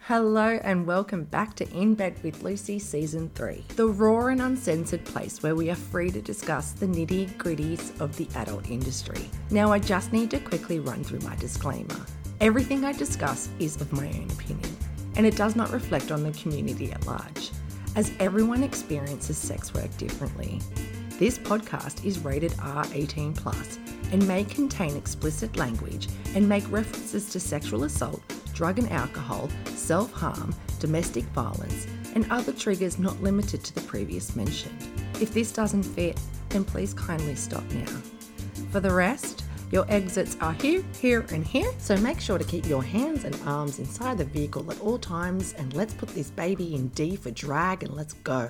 Hello and welcome back to In Bed with Lucy Season 3, the raw and uncensored place where we are free to discuss the nitty-gritties of the adult industry. Now I just need to quickly run through my disclaimer. Everything I discuss is of my own opinion, and it does not reflect on the community at large, as everyone experiences sex work differently. This podcast is rated R18+, and may contain explicit language and make references to sexual assault, drug and alcohol, self-harm, domestic violence, and other triggers not limited to the previous mentioned. If this doesn't fit, then please kindly stop now. For the rest, your exits are here, here, and here, so make sure to keep your hands and arms inside the vehicle at all times, and let's put this baby in D for drag and let's go.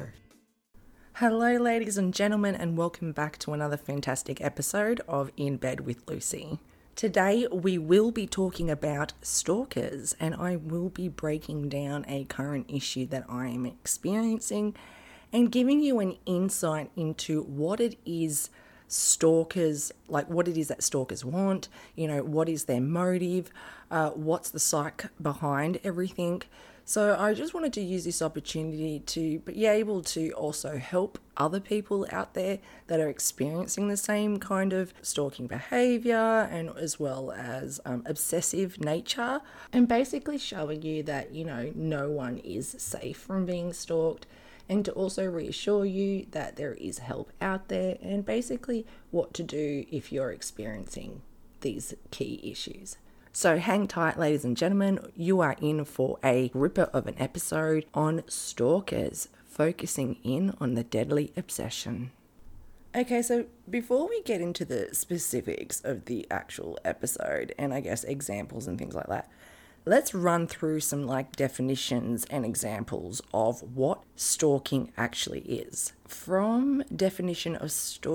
Hello ladies and gentlemen, and welcome back to another fantastic episode of In Bed with Lucy. Today we will be talking about stalkers, and I will be breaking down a current issue that I am experiencing and giving you an insight into what it is stalkers, like what it is that stalkers want, what is their motive, what's the psyche behind everything. So I just wanted to use this opportunity to be able to also help other people out there that are experiencing the same kind of stalking behaviour and as well as obsessive nature, and basically showing you that, no one is safe from being stalked, and to also reassure you that there is help out there and basically what to do if you're experiencing these key issues. So hang tight, ladies and gentlemen, you are in for a ripper of an episode on stalkers, focusing in on the deadly obsession. Okay, so before we get into the specifics of the actual episode and I guess examples and things like that, let's run through some definitions and examples of what stalking actually is. From definition of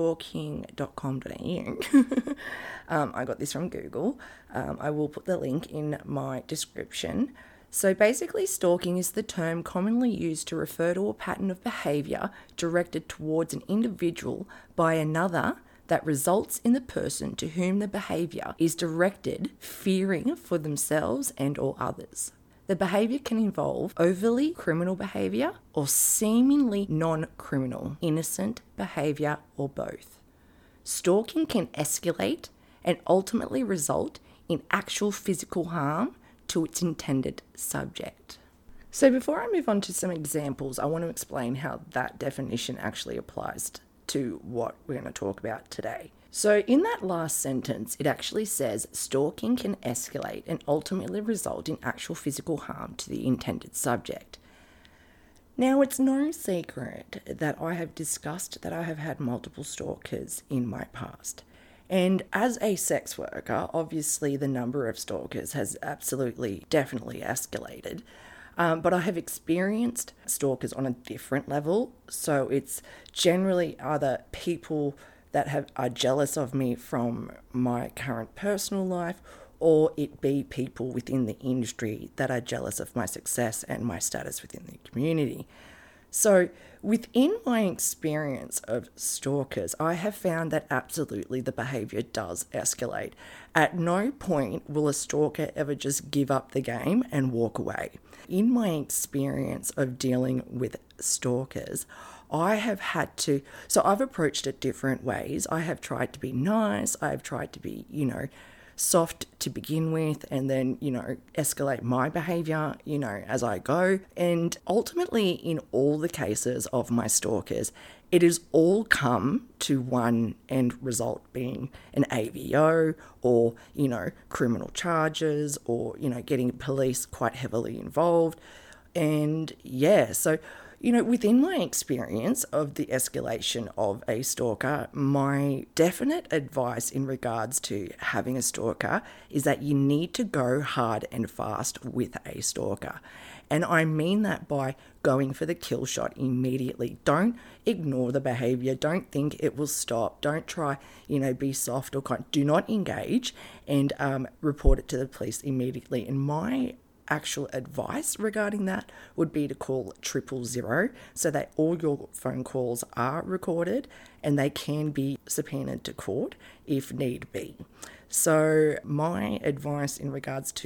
stalking.com.au, I got this from Google. I will put the link in my description. So basically, stalking is the term commonly used to refer to a pattern of behaviour directed towards an individual by another that results in the person to whom the behaviour is directed fearing for themselves and or others. The behaviour can involve overly criminal behaviour or seemingly non-criminal, innocent behaviour, or both. Stalking can escalate and ultimately result in actual physical harm to its intended subject. So before I move on to some examples, I want to explain how that definition actually applies to what we're going to talk about today. So in that last sentence, it actually says stalking can escalate and ultimately result in actual physical harm to the intended subject. Now, it's no secret that I have discussed that I have had multiple stalkers in my past. And as a sex worker, obviously the number of stalkers has definitely escalated. But I have experienced stalkers on a different level. So it's generally either people that are jealous of me from my current personal life, or it be people within the industry that are jealous of my success and my status within the community. So within my experience of stalkers, I have found that absolutely the behaviour does escalate. At no point will a stalker ever just give up the game and walk away. In my experience of dealing with stalkers, I've approached it different ways. I have tried to be nice. I've tried to be, soft to begin with, and then, escalate my behaviour, as I go. And ultimately, in all the cases of my stalkers, it has all come to one end result being an AVO or, criminal charges or, getting police quite heavily involved. And so within my experience of the escalation of a stalker, my definite advice in regards to having a stalker is that you need to go hard and fast with a stalker. And I mean that by going for the kill shot immediately. Don't ignore the behavior. Don't think it will stop. Don't try, be soft or kind. Do not engage and report it to the police immediately. And my actual advice regarding that would be to call 000 so that all your phone calls are recorded and they can be subpoenaed to court if need be. So my advice in regards to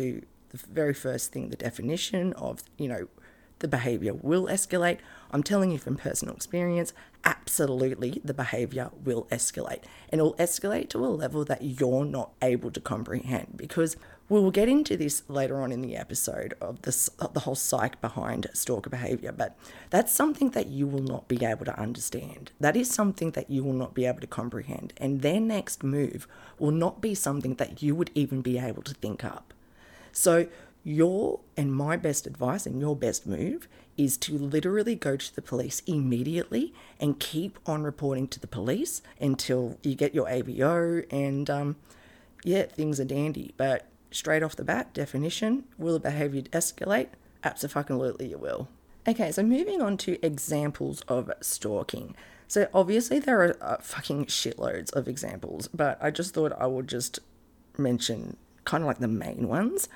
the very first thing, the definition of, the behavior will escalate. I'm telling you from personal experience, absolutely the behavior will escalate. And it will escalate to a level that you're not able to comprehend, because we will get into this later on in the episode of the whole psyche behind stalker behavior, but that's something that you will not be able to understand. That is something that you will not be able to comprehend. And their next move will not be something that you would even be able to think up. So your and my best advice and your best move is to literally go to the police immediately and keep on reporting to the police until you get your ABO and things are dandy. But straight off the bat, definition, will the behaviour escalate? Abso-fucking-lutely it will. Okay, so moving on to examples of stalking. So obviously there are fucking shitloads of examples, but I just thought I would just mention kind of like the main ones.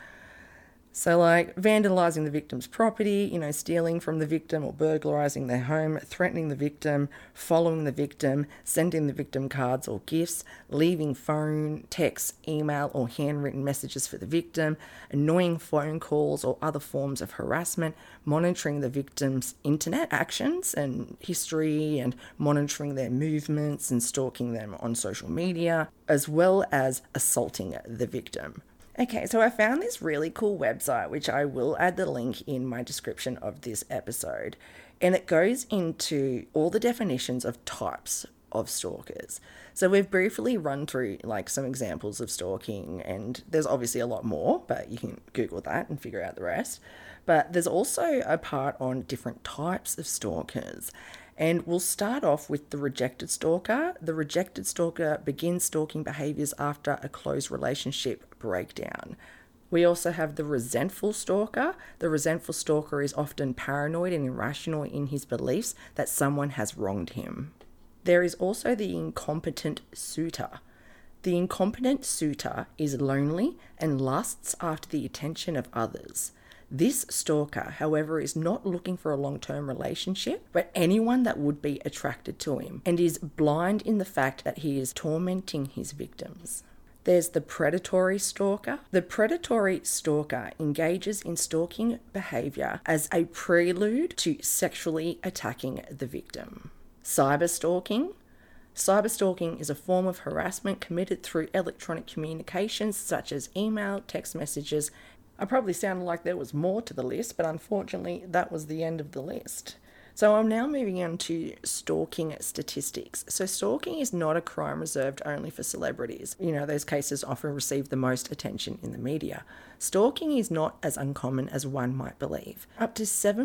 So like vandalising the victim's property, stealing from the victim or burglarising their home, threatening the victim, following the victim, sending the victim cards or gifts, leaving phone, text, email or handwritten messages for the victim, annoying phone calls or other forms of harassment, monitoring the victim's internet actions and history and monitoring their movements and stalking them on social media, as well as assaulting the victim. Okay, so I found this really cool website, which I will add the link in my description of this episode. And it goes into all the definitions of types of stalkers. So we've briefly run through like some examples of stalking, and there's obviously a lot more, but you can Google that and figure out the rest. But there's also a part on different types of stalkers. And we'll start off with the rejected stalker. The rejected stalker begins stalking behaviours after a close relationship breakdown. We also have the resentful stalker. The resentful stalker is often paranoid and irrational in his beliefs that someone has wronged him. There is also the incompetent suitor. The incompetent suitor is lonely and lusts after the attention of others. This stalker, however, is not looking for a long-term relationship, but anyone that would be attracted to him, and is blind in the fact that he is tormenting his victims. There's the predatory stalker. The predatory stalker engages in stalking behaviour as a prelude to sexually attacking the victim. Cyberstalking. Cyberstalking is a form of harassment committed through electronic communications such as email, text messages. I probably sounded like there was more to the list, but unfortunately that was the end of the list. So I'm now moving on to stalking statistics. So stalking is not a crime reserved only for celebrities. Those cases often receive the most attention in the media. Stalking is not as uncommon as one might believe. Up to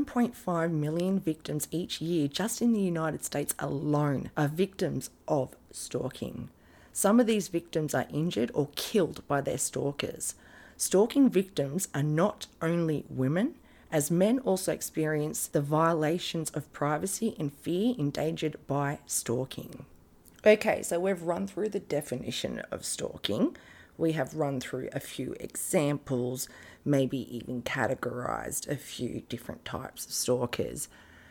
7.5 million victims each year just in the United States alone are victims of stalking. Some of these victims are injured or killed by their stalkers. Stalking victims are not only women, as men also experience the violations of privacy and fear endangered by stalking. Okay, so we've run through the definition of stalking. We have run through a few examples, maybe even categorized a few different types of stalkers.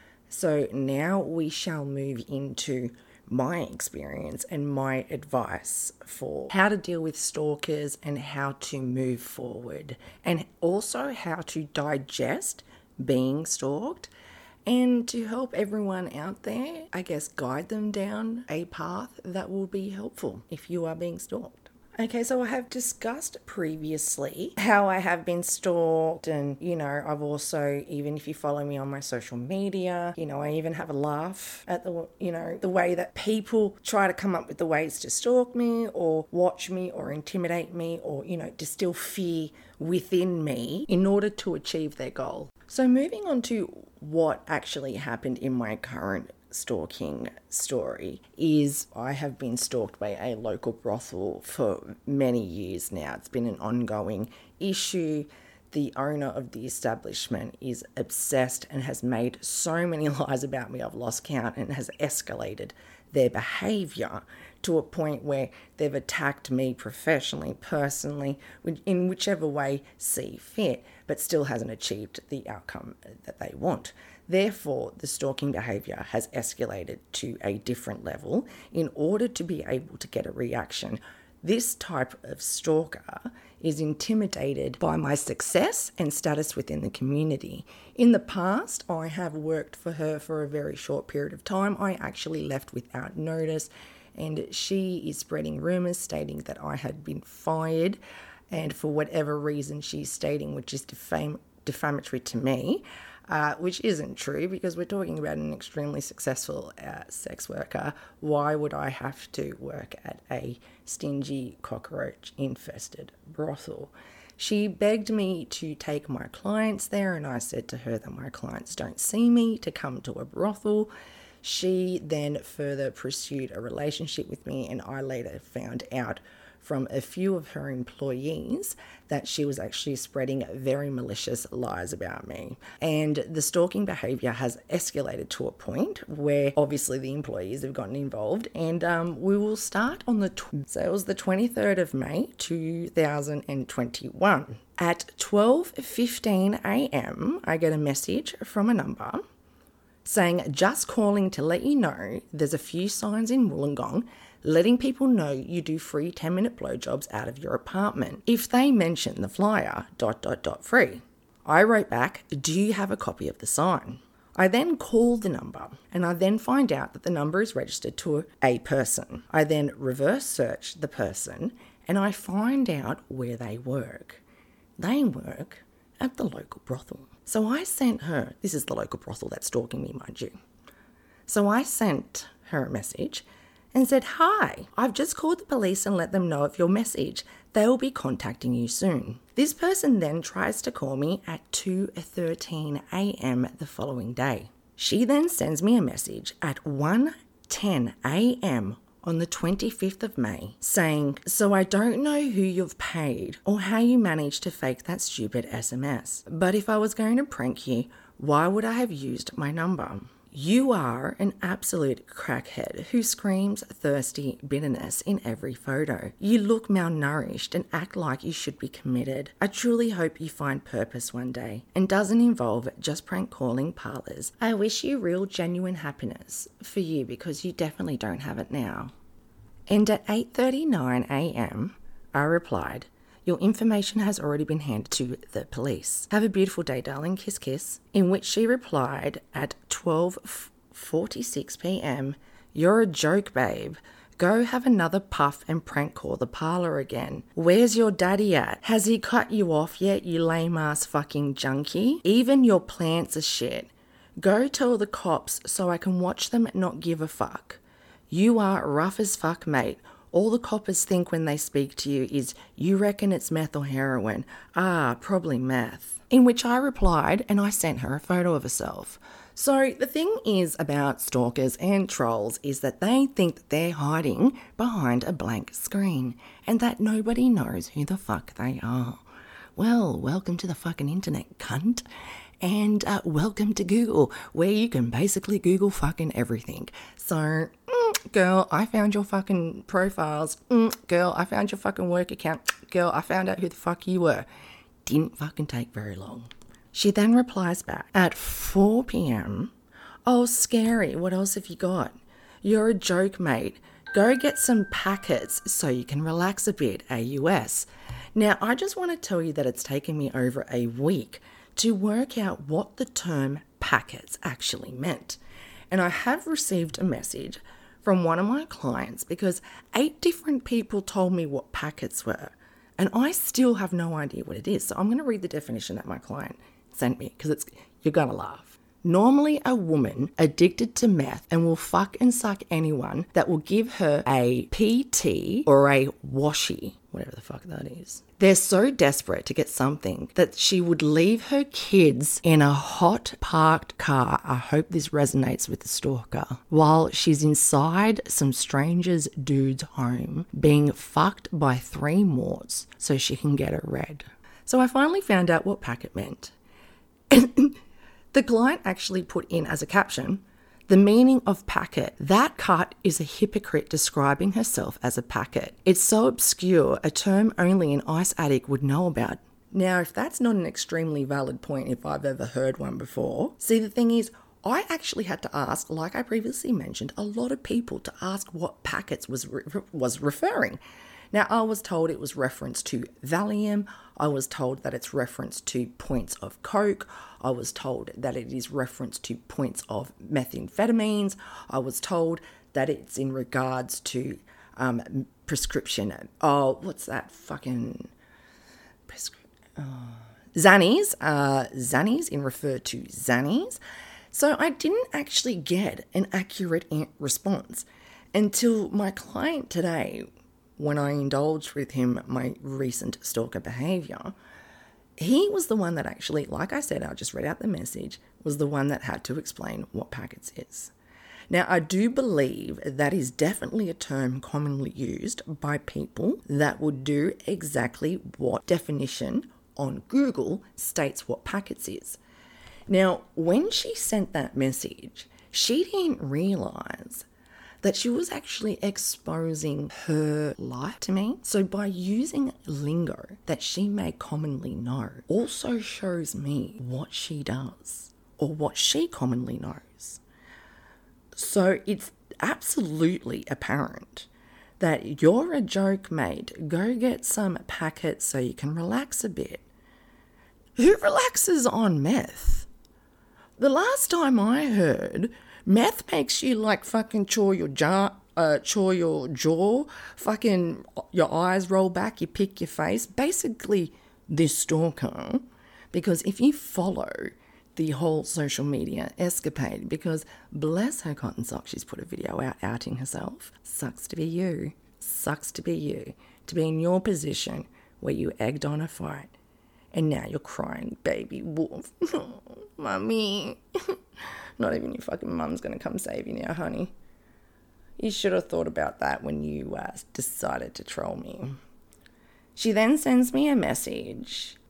So now we shall move into my experience and my advice for how to deal with stalkers and how to move forward, and also how to digest being stalked, and to help everyone out there, I guess, guide them down a path that will be helpful if you are being stalked. Okay, so I have discussed previously how I have been stalked, and, I've also, even if you follow me on my social media, I even have a laugh at the way that people try to come up with the ways to stalk me or watch me or intimidate me or, distill fear within me in order to achieve their goal. So moving on to what actually happened in my current stalking story is I have been stalked by a local brothel for many years now. It's been an ongoing issue. The owner of the establishment is obsessed and has made so many lies about me, I've lost count, and has escalated their behaviour to a point where they've attacked me professionally, personally, in whichever way see fit, but still hasn't achieved the outcome that they want. Therefore, the stalking behaviour has escalated to a different level in order to be able to get a reaction This type of stalker is intimidated by my success and status within the community. In the past, I have worked for her for a very short period of time. I actually left without notice, and she is spreading rumours stating that I had been fired, and for whatever reason she's stating, which is defamatory to me, which isn't true because we're talking about an extremely successful sex worker. Why would I have to work at a stingy, cockroach-infested brothel? She begged me to take my clients there, and I said to her that my clients don't see me to come to a brothel. She then further pursued a relationship with me, and I later found out from a few of her employees that she was actually spreading very malicious lies about me. And the stalking behaviour has escalated to a point where obviously the employees have gotten involved, and we will start on so it was the 23rd of May 2021. At 12:15 a.m. I get a message from a number saying, just calling to let you know there's a few signs in Wollongong letting people know you do free 10-minute blowjobs out of your apartment. If they mention the flyer, ... free. I wrote back, do you have a copy of the sign? I then call the number, and I then find out that the number is registered to a person. I then reverse search the person, and I find out where they work. They work at the local brothel. So I sent her, this is the local brothel that's stalking me, mind you. So I sent her a message and said, hi, I've just called the police and let them know of your message. They will be contacting you soon. This person then tries to call me at 2:13 a.m. the following day. She then sends me a message at 1:10 a.m. on the 25th of May saying, so I don't know who you've paid or how you managed to fake that stupid SMS, but if I was going to prank you, why would I have used my number? You are an absolute crackhead who screams thirsty bitterness in every photo. You look malnourished and act like you should be committed. I truly hope you find purpose one day and doesn't involve just prank calling parlours. I wish you real genuine happiness for you because you definitely don't have it now. And at 8:39 a.m, I replied, your information has already been handed to the police. Have a beautiful day, darling. Kiss, kiss. In which she replied at 12:46 p.m, you're a joke, babe. Go have another puff and prank call the parlour again. Where's your daddy at? Has he cut you off yet, you lame-ass fucking junkie? Even your plants are shit. Go tell the cops so I can watch them not give a fuck. You are rough as fuck, mate. All the coppers think when they speak to you is, you reckon it's meth or heroin? Ah, probably meth. In which I replied, and I sent her a photo of herself. So the thing is about stalkers and trolls is that they think that they're hiding behind a blank screen and that nobody knows who the fuck they are. Well, welcome to the fucking internet, cunt. And welcome to Google, where you can basically Google fucking everything. So, girl, I found your fucking profiles. Girl, I found your fucking work account. Girl, I found out who the fuck you were. Didn't fucking take very long. She then replies back at 4 p.m. Oh, scary. What else have you got? You're a joke, mate. Go get some packets so you can relax a bit, AUS. Now, I just want to tell you that it's taken me over a week to work out what the term packets actually meant. And I have received a message from one of my clients because 8 different people told me what packets were, and I still have no idea what it is. So I'm going to read the definition that my client sent me because you're going to laugh. Normally a woman addicted to meth and will fuck and suck anyone that will give her a PT or a washie, whatever the fuck that is. They're so desperate to get something that she would leave her kids in a hot parked car, I hope this resonates with the stalker, while she's inside some stranger's dude's home being fucked by 3 morts so she can get a red. So I finally found out what packet meant. The client actually put in as a caption, the meaning of packet. That cut is a hypocrite describing herself as a packet. It's so obscure, a term only an ice addict would know about. Now, if that's not an extremely valid point, if I've ever heard one before, see, the thing is, I actually had to ask, like I previously mentioned, a lot of people to ask what packets was referring. Now, I was told it was reference to Valium. I was told that it's reference to points of coke. I was told that it is reference to points of methamphetamines. I was told that it's in regards to prescription. Oh, what's that fucking... Xannies. Xannies in refer to Xannies. So I didn't actually get an accurate response until my client today, when I indulged with him my recent stalker behaviour. He was the one that actually, like I said, I just read out the message, was the one that had to explain what packets is. Now, I do believe that is definitely a term commonly used by people that would do exactly what definition on Google states what packets is. Now, when she sent that message, she didn't realise that she was actually exposing her life to me. So by using lingo that she may commonly know also shows me what she does or what she commonly knows. So it's absolutely apparent that you're a joke, mate. Go get some packets so you can relax a bit. Who relaxes on meth? The last time I heard, meth makes you like fucking chaw your jaw, fucking your eyes roll back, you pick your face. Basically, this stalker, because if you follow the whole social media escapade, because bless her cotton socks, she's put a video out outing herself. Sucks to be you. Sucks to be you. To be in your position where you egged on a fight. And now you're crying, baby wolf. Oh, mummy. Not even your fucking mum's going to come save you now, honey. You should have thought about that when you decided to troll me. She then sends me a message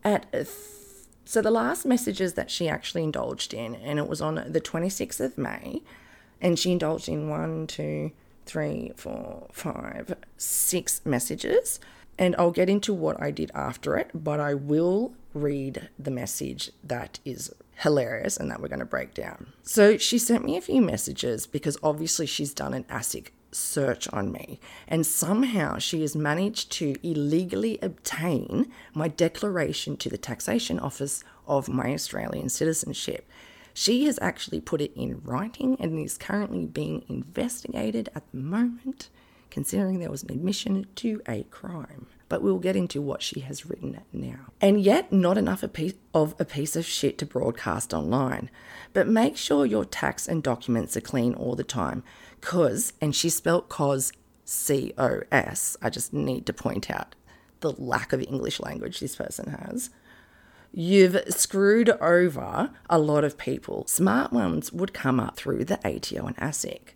so the last messages that she actually indulged in, and it was on the 26th of May, and she indulged in 1, 2, 3, 4, 5, 6 messages. And I'll get into what I did after it, but I will read the message that is hilarious and that we're going to break down. So she sent me a few messages because obviously she's done an ASIC search on me, and somehow she has managed to illegally obtain my declaration to the taxation office of my Australian citizenship. She has actually put it in writing and is currently being investigated at the moment, considering there was an admission to a crime. But we'll get into what she has written now. And yet, not enough of a piece of shit to broadcast online. But make sure your tax and documents are clean all the time. Cause, and she spelt cause C-O-S, I just need to point out the lack of English language this person has. You've screwed over a lot of people. Smart ones would come up through the ATO and ASIC.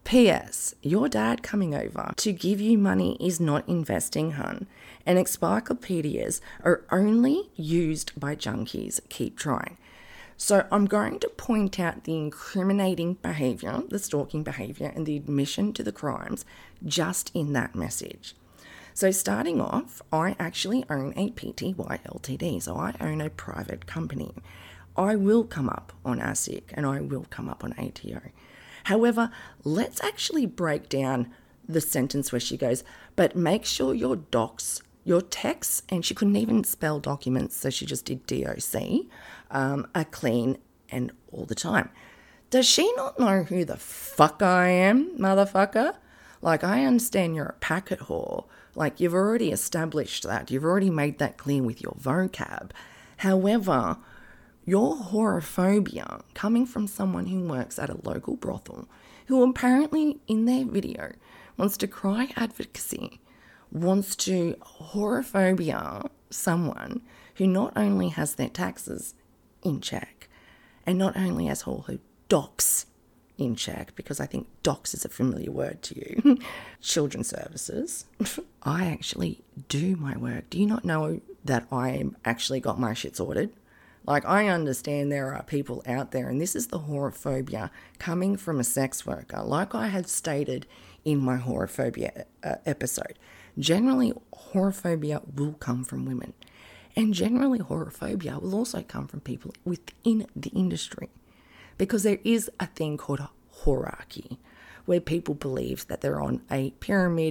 P.S. Your dad coming over to give you money is not investing, hun. And encyclopedias are only used by junkies. Keep trying. So I'm going to point out the incriminating behaviour, the stalking behaviour, and the admission to the crimes just in that message. So starting off, I actually own a PTY Ltd, so I own a private company. I will come up on ASIC and I will come up on ATO. However, let's actually break down the sentence where she goes, but make sure your docs, your texts, and she couldn't even spell documents, so she just did DOC, are clean and all the time. Does she not know who the fuck I am, motherfucker? Like, I understand you're a packet whore. Like, you've already established that. You've already made that clear with your vocab. However, your whorephobia coming from someone who works at a local brothel, who apparently in their video wants to cry advocacy, wants to whorephobia someone who not only has their taxes in check and not only has all her docs in check, because I think docs is a familiar word to you, children's services. I actually do my work. Do you not know that I actually got my shit sorted? Like, I understand there are people out there, and this is the whorephobia coming from a sex worker. Like I have stated in my whorephobia episode, generally whorephobia will come from women. And generally whorephobia will also come from people within the industry. Because there is a thing called a hierarchy, where people believe that they're on a pyramid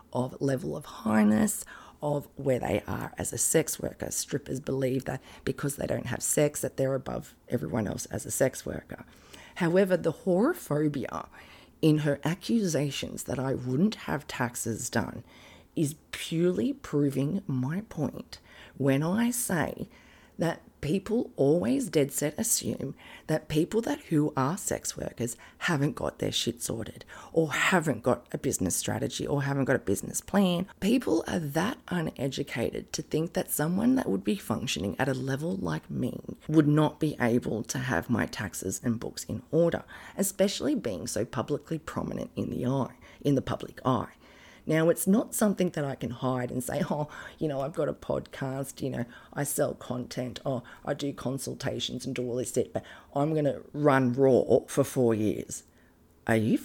of level of highness, of where they are as a sex worker. Strippers believe that because they don't have sex, that they're above everyone else as a sex worker. However, the whorephobia in her accusations that I wouldn't have taxes done is purely proving my point when I say that people always dead set assume that people who are sex workers haven't got their shit sorted or haven't got a business strategy or haven't got a business plan. People are that uneducated to think that someone that would be functioning at a level like me would not be able to have my taxes and books in order, especially being so publicly prominent in the public eye. Now, it's not something that I can hide and say, I've got a podcast, I sell content, I do consultations and do all this shit, but I'm going to run Raw for 4 years. Are you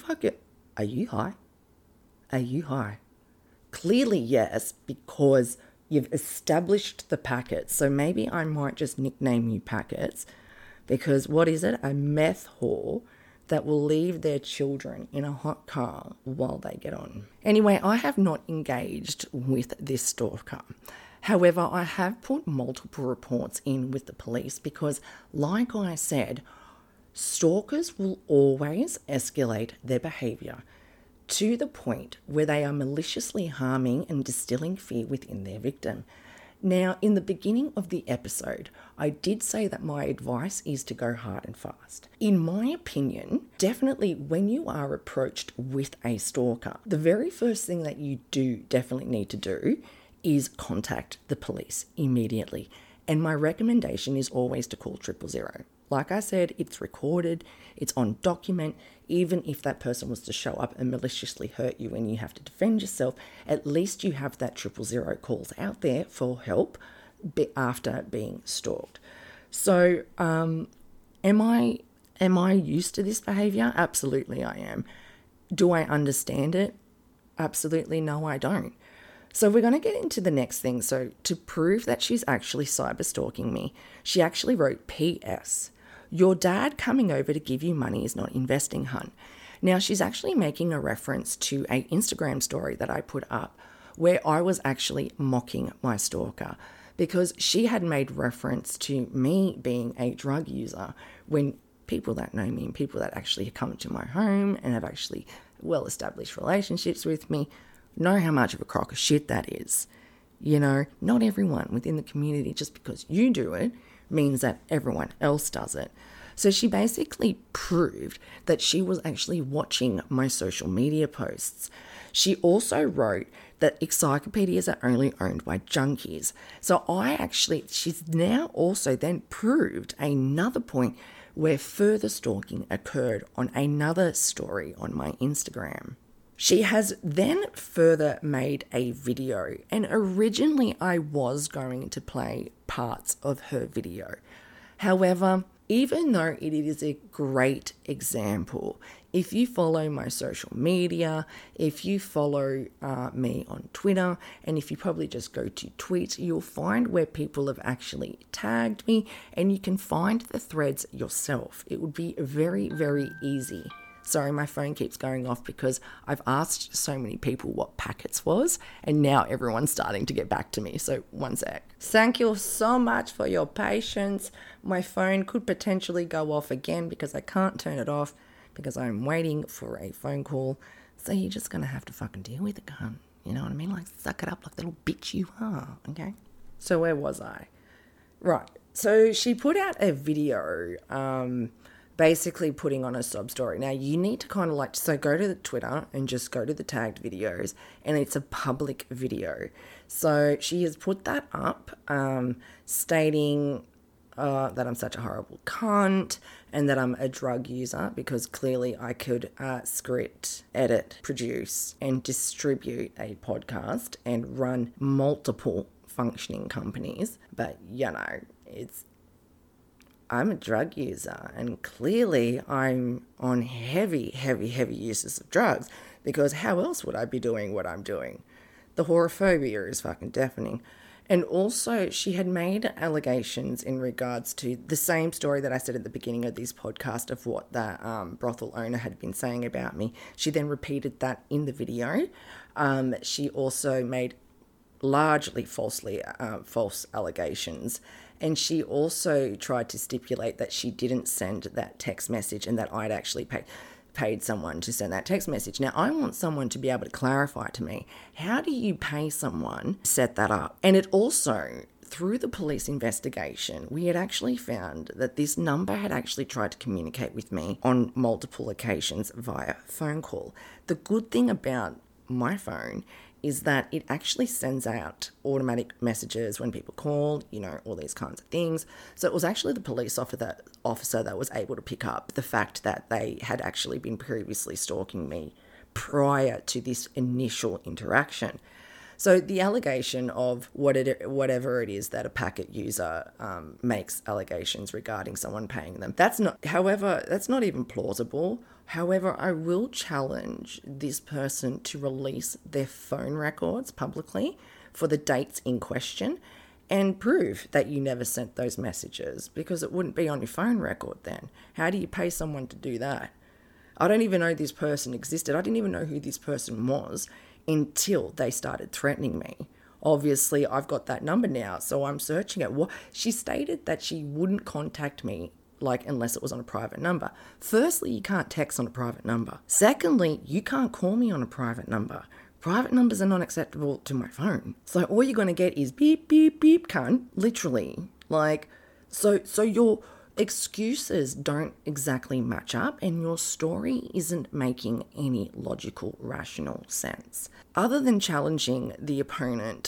high? Are you high? Clearly, yes, because you've established the packets. So maybe I might just nickname you Packets, because what is it? A meth whore that will leave their children in a hot car while they get on. Anyway, I have not engaged with this stalker. However, I have put multiple reports in with the police because, like I said, stalkers will always escalate their behaviour to the point where they are maliciously harming and distilling fear within their victim. Now, in the beginning of the episode, I did say that my advice is to go hard and fast. In my opinion, definitely when you are approached with a stalker, the very first thing that you do definitely need to do is contact the police immediately. And my recommendation is always to call 000. Like I said, it's recorded, it's on document. Even if that person was to show up and maliciously hurt you and you have to defend yourself, at least you have that 000 calls out there for help after being stalked. So, am I used to this behaviour? Absolutely I am. Do I understand it? Absolutely no, I don't. So we're going to get into the next thing. So to prove that she's actually cyber stalking me, she actually wrote PS. Your dad coming over to give you money is not investing, hun. Now, she's actually making a reference to an Instagram story that I put up where I was actually mocking my stalker because she had made reference to me being a drug user when people that know me and people that actually come to my home and have actually well-established relationships with me know how much of a crock of shit that is. Not everyone within the community, just because you do it, means that everyone else does it. So she basically proved that she was actually watching my social media posts. She also wrote that encyclopedias are only owned by junkies. So she's now also then proved another point where further stalking occurred on another story on my Instagram. She has then further made a video, and originally I was going to play parts of her video. However, even though it is a great example, if you follow my social media, if you follow me on Twitter, and if you probably just go to tweets, you'll find where people have actually tagged me, and you can find the threads yourself. It would be very, very easy. Sorry, my phone keeps going off because I've asked so many people what Packets was, and now everyone's starting to get back to me. So one sec. Thank you so much for your patience. My phone could potentially go off again because I can't turn it off because I'm waiting for a phone call. So you're just going to have to fucking deal with it, cunt. You know what I mean? Like, suck it up like the little bitch you are, okay? So where was I? Right. So she put out a video, basically putting on a sob story. Now, you need to kind of so go to the Twitter and just go to the tagged videos, and it's a public video. So she has put that up, stating that I'm such a horrible cunt and that I'm a drug user because clearly I could script, edit, produce, and distribute a podcast and run multiple functioning companies. But, I'm a drug user, and clearly I'm on heavy uses of drugs because how else would I be doing what I'm doing? The whorephobia is fucking deafening. And also, she had made allegations in regards to the same story that I said at the beginning of this podcast of what the brothel owner had been saying about me. She then repeated that in the video. She also made largely false allegations. And she also tried to stipulate that she didn't send that text message and that I'd actually paid someone to send that text message. Now, I want someone to be able to clarify to me, how do you pay someone to set that up? And it also, through the police investigation, we had actually found that this number had actually tried to communicate with me on multiple occasions via phone call. The good thing about my phone is that it actually sends out automatic messages when people call, all these kinds of things. So it was actually the police officer that was able to pick up the fact that they had actually been previously stalking me prior to this initial interaction. So the allegation of whatever it is that a packet user makes allegations regarding someone paying them, that's not even plausible. However, I will challenge this person to release their phone records publicly for the dates in question and prove that you never sent those messages, because it wouldn't be on your phone record then. How do you pay someone to do that? I don't even know this person existed. I didn't even know who this person was until they started threatening me. Obviously, I've got that number now, so I'm searching it. She stated that she wouldn't contact me unless it was on a private number. Firstly, you can't text on a private number. Secondly, you can't call me on a private number. Private numbers are not acceptable to my phone. So all you're going to get is beep, beep, beep, cunt, literally. So your excuses don't exactly match up and your story isn't making any logical, rational sense. Other than challenging the opponent,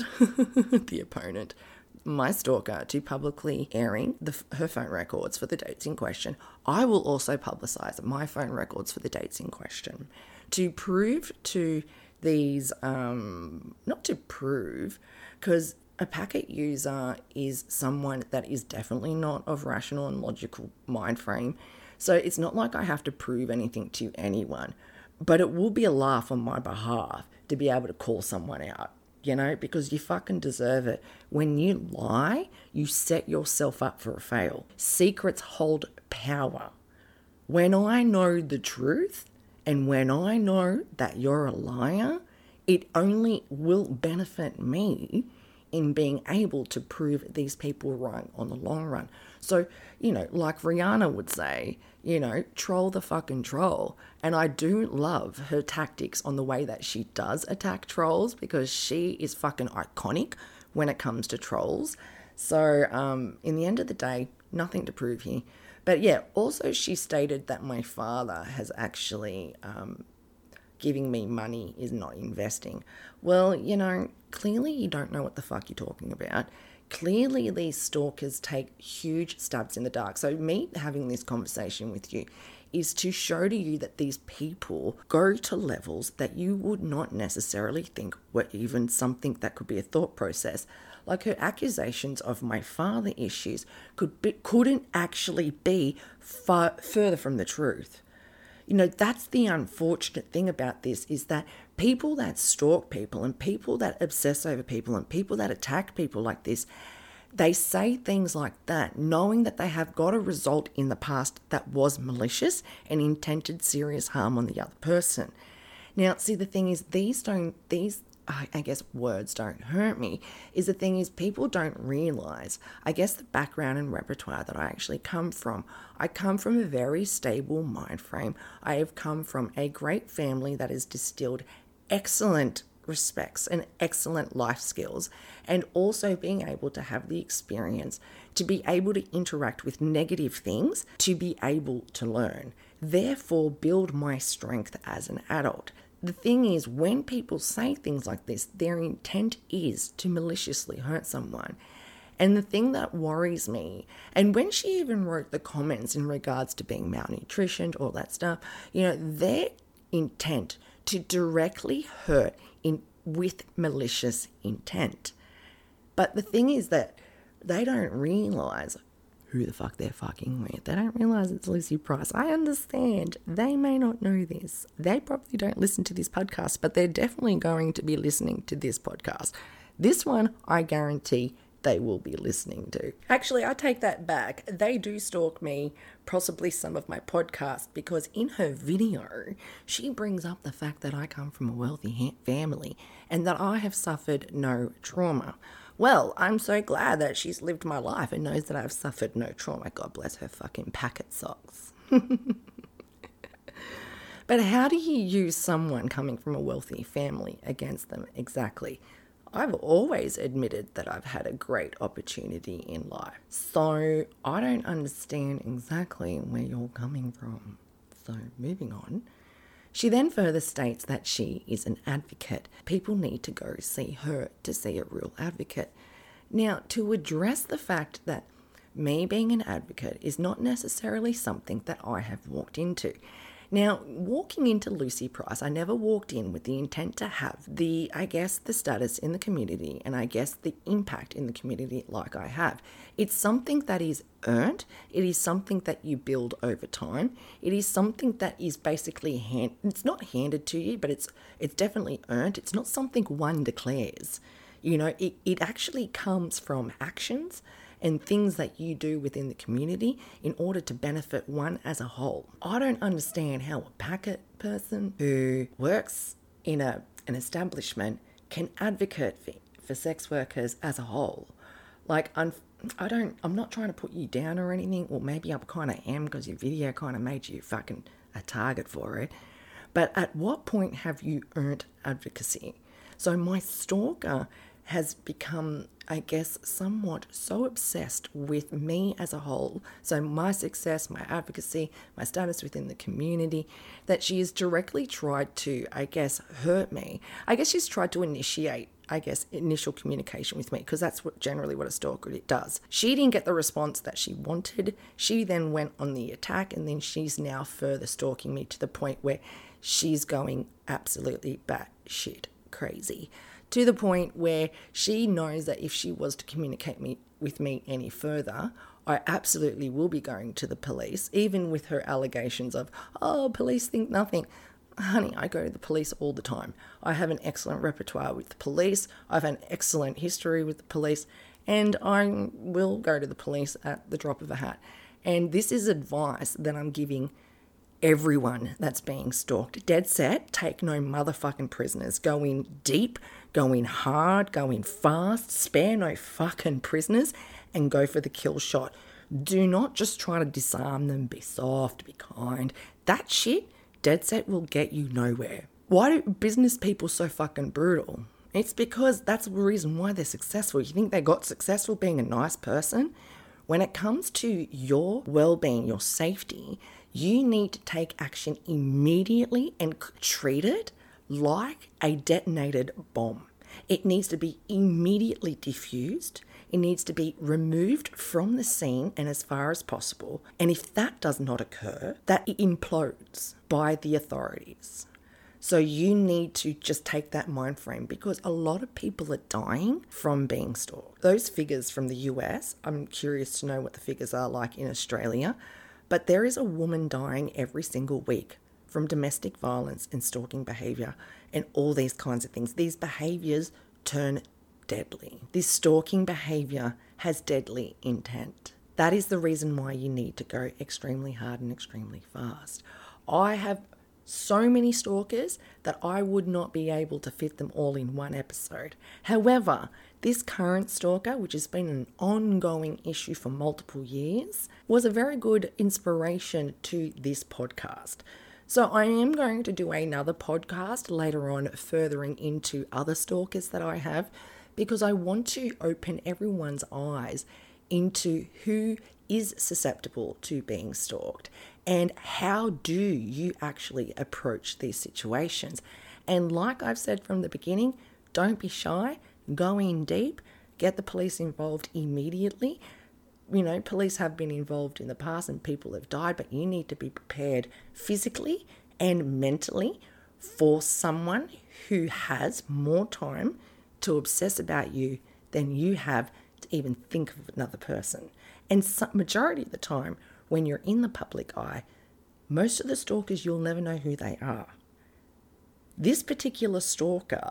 my stalker, to publicly airing her phone records for the dates in question, I will also publicise my phone records for the dates in question to prove to these, not to prove, because a packet user is someone that is definitely not of rational and logical mind frame. So it's not like I have to prove anything to anyone, but it will be a laugh on my behalf to be able to call someone out. Because you fucking deserve it. When you lie, you set yourself up for a fail. Secrets hold power. When I know the truth and when I know that you're a liar, it only will benefit me in being able to prove these people wrong on the long run. So, like Rihanna would say, troll the fucking troll. And I do love her tactics on the way that she does attack trolls, because she is fucking iconic when it comes to trolls. So, in the end of the day, nothing to prove here. But yeah, also she stated that my father has actually giving me money is not investing. Well, clearly you don't know what the fuck you're talking about. Clearly these stalkers take huge stabs in the dark. So me having this conversation with you is to show to you that these people go to levels that you would not necessarily think were even something that could be a thought process. Like her accusations of my father issues couldn't actually be further from the truth. That's the unfortunate thing about this, is that people that stalk people and people that obsess over people and people that attack people like this, they say things like that knowing that they have got a result in the past that was malicious and intended serious harm on the other person. Now, see, the thing is, I guess words don't hurt me, is the thing is people don't realise, I guess, the background and repertoire that I actually come from. I come from a very stable mind frame. I have come from a great family that has distilled excellent respects and excellent life skills, and also being able to have the experience to be able to interact with negative things, to be able to learn, therefore build my strength as an adult. The thing is, when people say things like this, their intent is to maliciously hurt someone. And the thing that worries me, and when she even wrote the comments in regards to being malnutritioned, all that stuff, their intent to directly hurt with malicious intent. But the thing is that they don't realise who the fuck they're fucking with. They don't realise it's Lucy Price. I understand. They may not know this. They probably don't listen to this podcast, but they're definitely going to be listening to this podcast. This one, I guarantee they will be listening to. Actually, I take that back. They do stalk me, possibly some of my podcasts, because in her video, she brings up the fact that I come from a wealthy family and that I have suffered no trauma. Well, I'm so glad that she's lived my life and knows that I've suffered no trauma. God bless her fucking packet socks. But how do you use someone coming from a wealthy family against them exactly? I've always admitted that I've had a great opportunity in life. So I don't understand exactly where you're coming from. So moving on. She then further states that she is an advocate. People need to go see her to see a real advocate. Now, to address the fact that me being an advocate is not necessarily something that I have walked into. Now, walking into Lucy Price, I never walked in with the intent to have the status in the community and the impact in the community like I have. It's something that is earned. It is something that you build over time. It is something that is basically it's not handed to you, but it's definitely earned. It's not something one declares. You know, it actually comes from actions and things that you do within the community in order to benefit one as a whole. I don't understand how a packet person who works in an establishment can advocate for sex workers as a whole. Like, I'm not trying to put you down or anything, or maybe I kind of am because your video kind of made you fucking a target for it. But at what point have you earned advocacy? So my stalker has become, I guess, somewhat so obsessed with me as a whole, so my success, my advocacy, my status within the community, that she has directly tried to, hurt me. I guess she's tried to initiate, initial communication with me, because that's generally what a stalker does. She didn't get the response that she wanted. She then went on the attack, and then she's now further stalking me to the point where she's going absolutely batshit crazy. To the point where she knows that if she was to communicate with me any further, I absolutely will be going to the police, even with her allegations of, police think nothing. Honey, I go to the police all the time. I have an excellent repertoire with the police. I've an excellent history with the police, and I will go to the police at the drop of a hat. And this is advice that I'm giving everyone that's being stalked. Dead set, take no motherfucking prisoners. Go in deep, go in hard, go in fast, spare no fucking prisoners, and go for the kill shot. Do not just try to disarm them, be soft, be kind. That shit, dead set, will get you nowhere. Why do business people so fucking brutal? It's because that's the reason why they're successful. You think they got successful being a nice person? When it comes to your well-being, your safety, you need to take action immediately and treat it like a detonated bomb. It needs to be immediately diffused. It needs to be removed from the scene and as far as possible. And if that does not occur, that implodes by the authorities. So you need to just take that mind frame, because a lot of people are dying from being stalked. Those figures from the US, I'm curious to know what the figures are like in Australia, but there is a woman dying every single week from domestic violence and stalking behaviour and all these kinds of things. These behaviours turn deadly. This stalking behaviour has deadly intent. That is the reason why you need to go extremely hard and extremely fast. I have so many stalkers that I would not be able to fit them all in one episode. However, this current stalker, which has been an ongoing issue for multiple years, was a very good inspiration to this podcast. So I am going to do another podcast later on, furthering into other stalkers that I have, because I want to open everyone's eyes into who is susceptible to being stalked and how do you actually approach these situations. And like I've said from the beginning, don't be shy, go in deep, get the police involved immediately. You know, police have been involved in the past and people have died, but you need to be prepared physically and mentally for someone who has more time to obsess about you than you have to even think of another person. And majority of the time, when you're in the public eye, most of the stalkers, you'll never know who they are. This particular stalker,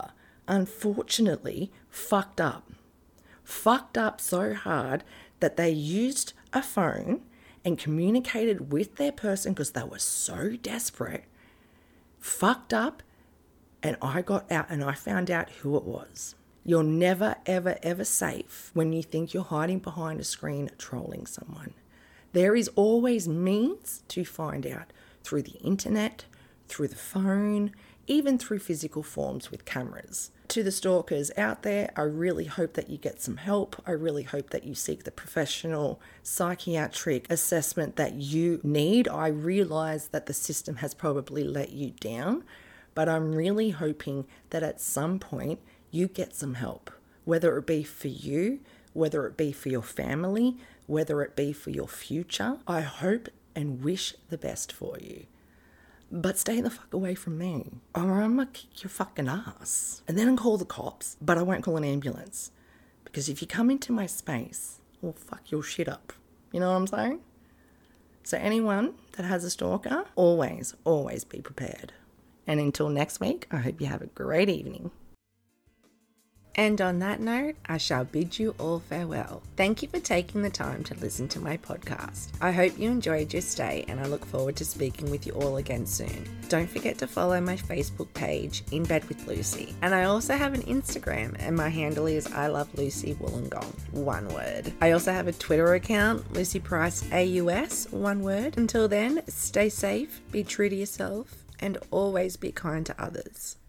unfortunately fucked up. Fucked up so hard that they used a phone and communicated with their person because they were so desperate. Fucked up, and I got out and I found out who it was. You're never, ever, ever safe when you think you're hiding behind a screen trolling someone. There is always means to find out through the internet, through the phone, even through physical forms with cameras. To the stalkers out there, I really hope that you get some help. I really hope that you seek the professional psychiatric assessment that you need. I realise that the system has probably let you down, but I'm really hoping that at some point you get some help, whether it be for you, whether it be for your family, whether it be for your future. I hope and wish the best for you. But stay the fuck away from me, or I'm gonna kick your fucking ass. And then I'll call the cops, but I won't call an ambulance. Because if you come into my space, I'll fuck your shit up. You know what I'm saying? So anyone that has a stalker, always, always be prepared. And until next week, I hope you have a great evening. And on that note, I shall bid you all farewell. Thank you for taking the time to listen to my podcast. I hope you enjoyed your stay, and I look forward to speaking with you all again soon. Don't forget to follow my Facebook page, In Bed with Lucy. And I also have an Instagram, and my handle is I Love Lucy Wollongong, one word. I also have a Twitter account, Lucy Price AUS, one word. Until then, stay safe, be true to yourself, and always be kind to others.